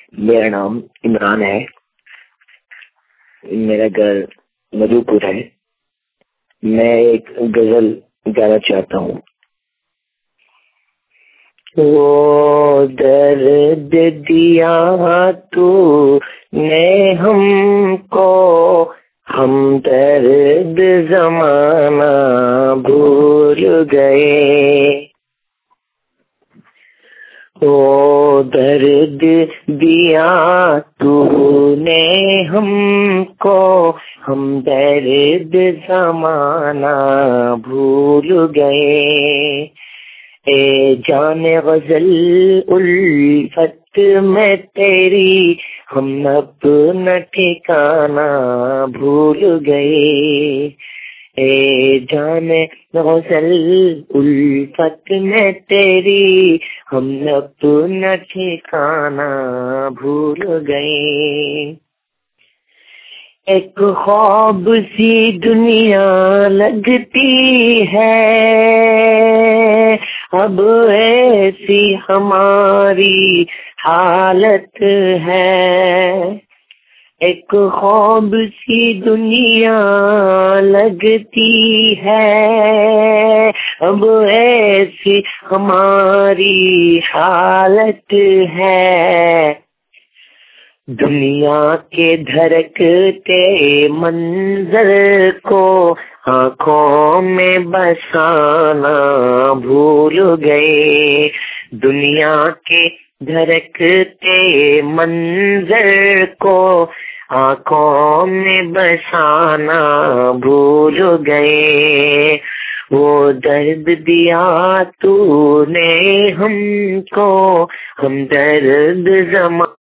मेरा नाम इमरान है। मेरा घर मधुपुर है। मैं एक गजल गाना चाहता हूँ। वो दर्द दिया तूने हमको, हम दर्द जमाना भूल गए। वो दर्द दिया तूने हमको, हम दर्द जमाना भूल गए। ए जाने गजल उल्फत में तेरी, हम अपना ठिकाना भूल गए। ए जाने गजल उल्फत में तेरी, हम अपना ठिकाना भूल गए। एक ख्वाब सी दुनिया लगती है, अब ऐसी हमारी हालत है। एक ख्वाब सी दुनिया लगती है, अब ऐसी हमारी हालत है। दुनिया के धड़कते मंजर को आँखों में बसाना भूल गए। दुनिया के धड़कते मंजर को आँखों में बसाना भूल गए। वो दर्द दिया तूने हमको, हम दर्द जमा